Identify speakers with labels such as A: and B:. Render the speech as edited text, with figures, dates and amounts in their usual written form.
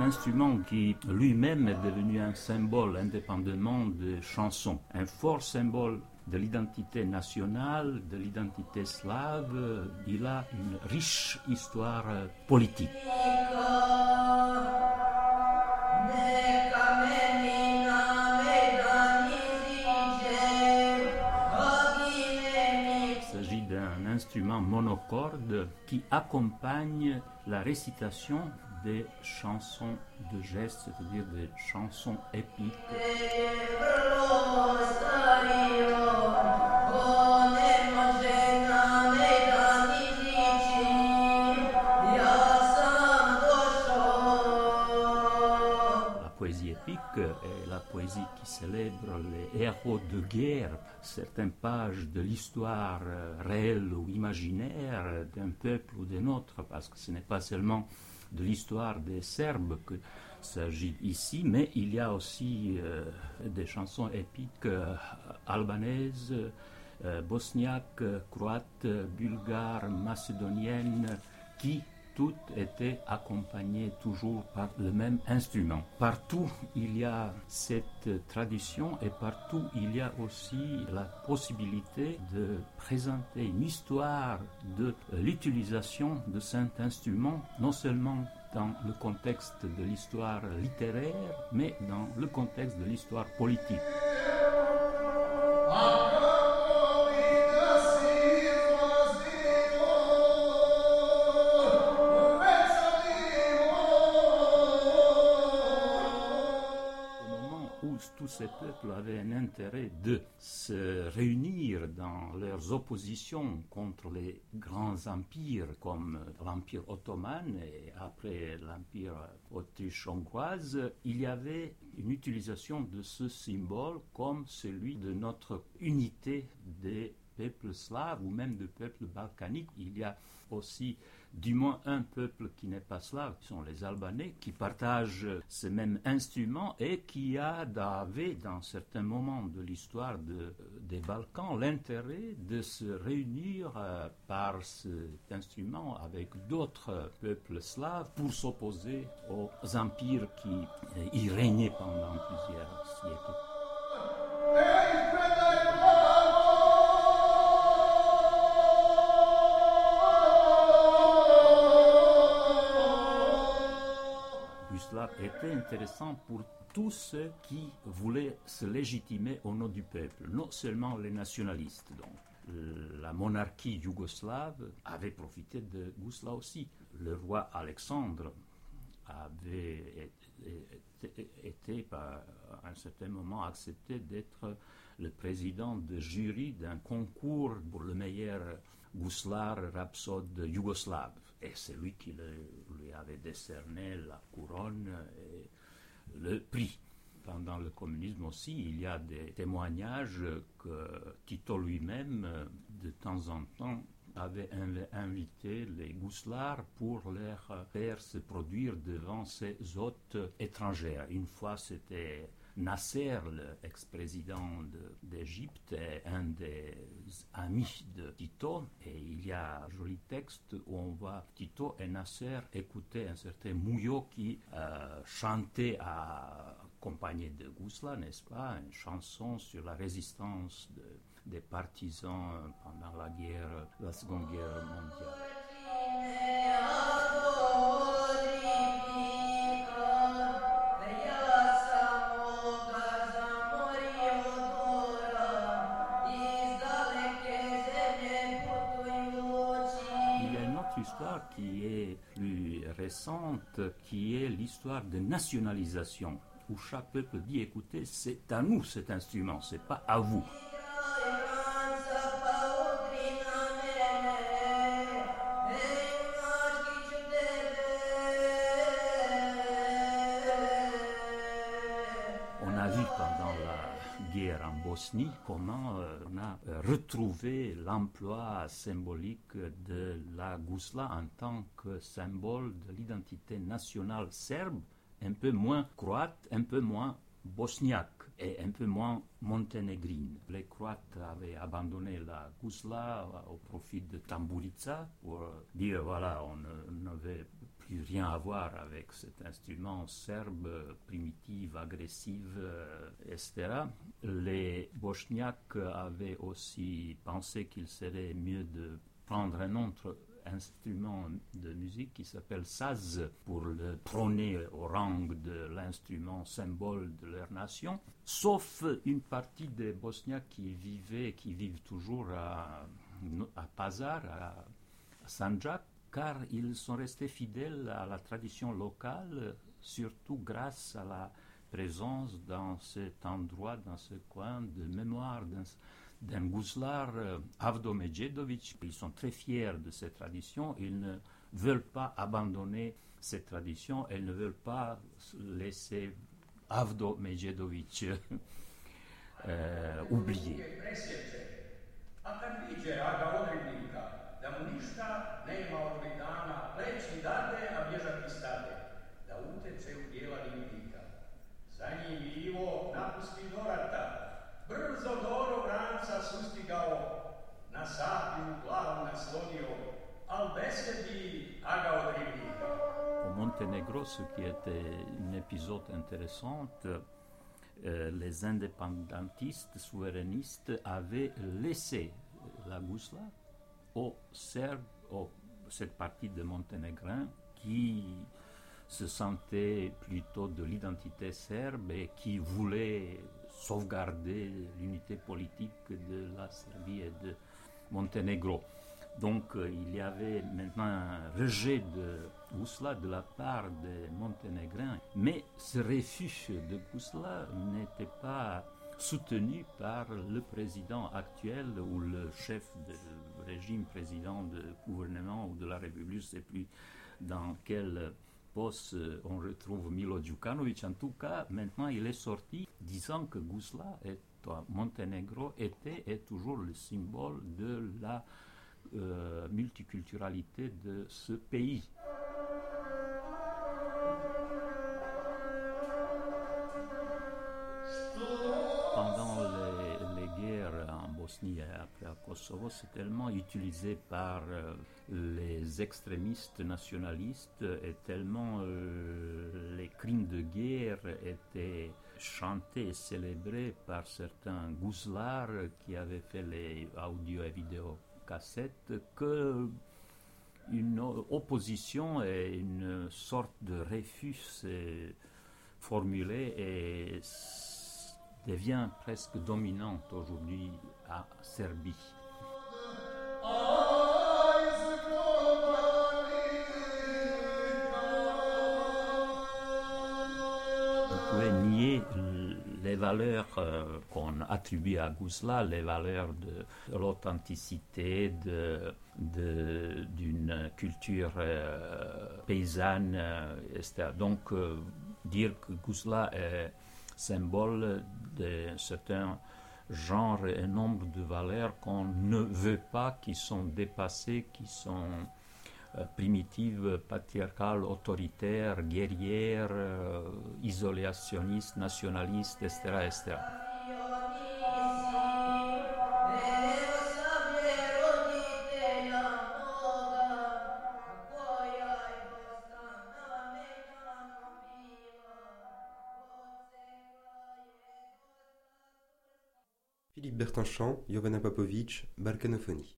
A: instrument qui lui-même est devenu un symbole indépendamment des chansons, un fort symbole de l'identité nationale, de l'identité slave. Il a une riche histoire politique. Il s'agit d'un instrument monocorde qui accompagne la récitation des chansons de gestes, c'est-à-dire des chansons épiques. La poésie épique est la poésie qui célèbre les héros de guerre, certaines pages de l'histoire réelle ou imaginaire d'un peuple ou d'un autre, parce que ce n'est pas seulement de l'histoire des Serbes qu'il s'agit ici, mais il y a aussi des chansons épiques albanaises, bosniaques, croates, bulgares, macédoniennes, qui toutes étaient accompagnées toujours par le même instrument. Partout il y a cette tradition et partout il y a aussi la possibilité de présenter une histoire de l'utilisation de cet instrument, non seulement dans le contexte de l'histoire littéraire, mais dans le contexte de l'histoire politique. Tous ces peuples avaient un intérêt de se réunir dans leurs oppositions contre les grands empires comme l'Empire ottoman et après l'Empire autriche-hongroise. Il y avait une utilisation de ce symbole comme celui de notre unité des peuples slaves ou même des peuples balkaniques. Il y a aussi du moins un peuple qui n'est pas slave, qui sont les Albanais, qui partagent ce même instrument et qui avait dans certains moments de l'histoire des Balkans l'intérêt de se réunir par cet instrument avec d'autres peuples slaves pour s'opposer aux empires qui y régnaient pendant plusieurs siècles. Était intéressant pour tous ceux qui voulaient se légitimer au nom du peuple, non seulement les nationalistes. Donc, la monarchie yougoslave avait profité de Gusla aussi. Le roi Alexandre avait été à un certain moment accepté d'être le président de jury d'un concours pour le meilleur gouslar rhapsode yougoslave. Et c'est lui qui lui avait décerné la couronne et le prix. Pendant le communisme aussi, il y a des témoignages que Tito lui-même, de temps en temps, avait invité les gouslars pour leur faire se produire devant ses hôtes étrangères. Une fois, c'était Nasser, l'ex-président d'Égypte, est un des amis de Tito, et il y a un joli texte où on voit Tito et Nasser écouter un certain Muyo qui chantait accompagné de Gusla, n'est-ce pas, une chanson sur la résistance des partisans pendant la Seconde Guerre mondiale. Histoire qui est plus récente, qui est l'histoire de nationalisation, où chaque peuple dit écoutez, c'est à nous cet instrument, c'est pas à vous. On a vu pendant la guerre en Bosnie comment on a retrouvé l'emploi symbolique de la gousla en tant que symbole de l'identité nationale serbe, un peu moins croate, un peu moins bosniaque et un peu moins monténégrine. Les Croates avaient abandonné la gousla au profit de tamburica pour dire voilà, on ne veut plus rien à voir avec cet instrument serbe, primitif, agressif, etc. Les Bosniaques avaient aussi pensé qu'il serait mieux de prendre un autre instrument de musique qui s'appelle saz pour le prôner au rang de l'instrument symbole de leur nation, sauf une partie des Bosniaques qui vivent toujours à Pazar, à Sandžak, car ils sont restés fidèles à la tradition locale, surtout grâce à la présence dans cet endroit, dans ce coin de mémoire d'un gouslar, Avdo Medjedović. Ils sont très fiers de cette tradition, ils ne veulent pas abandonner cette tradition, ils ne veulent pas laisser Avdo Medjedović oublier.
B: A kad viđe raga odribnika, da mu ništa nema od ovih dana, pleći dade, a bježati stade, da uteče u dijela ribnika. Za njim Ivo napusti do rata, brzo do orog ranca sustigao, na sapiju glavu naslonio, al besedi aga od ribnika.
A: Au Monténégro, ce qui était un épisode intéressant, les indépendantistes souverainistes avaient laissé la Gousla aux Serbes, cette partie de Monténégrins qui se sentaient plutôt de l'identité serbe et qui voulaient sauvegarder l'unité politique de la Serbie et de Monténégro. Donc il y avait maintenant un rejet de Gousla de la part des Monténégrins, mais ce refus de Gousla n'était pas soutenu par le président actuel ou le chef de régime, président de gouvernement ou de la République, je ne sais plus dans quel poste on retrouve Milo Djukanovic. En tout cas, maintenant il est sorti disant que Gousla et Monténégro était et toujours le symbole de la multiculturalité de ce pays. Pendant les guerres en Bosnie et après à Kosovo, c'est tellement utilisé par les extrémistes nationalistes et tellement les crimes de guerre étaient chantés et célébrés par certains gouslards qui avaient fait les audio et vidéos cassettes que une opposition et une sorte de refus s'est formulée et devient presque dominante aujourd'hui à Serbie. Vous pouvez nier les valeurs qu'on attribue à Gousla, les valeurs de l'authenticité, d'une culture paysanne, etc. Donc, dire que Gousla est symbole de certains genres et nombre de valeurs qu'on ne veut pas, qui sont dépassées, qui sont primitives, patriarcales, autoritaires, guerrières, isolationnistes, nationalistes, etc., etc.
C: Philippe Bertinchant, Jovana Popović, Balkanophonie.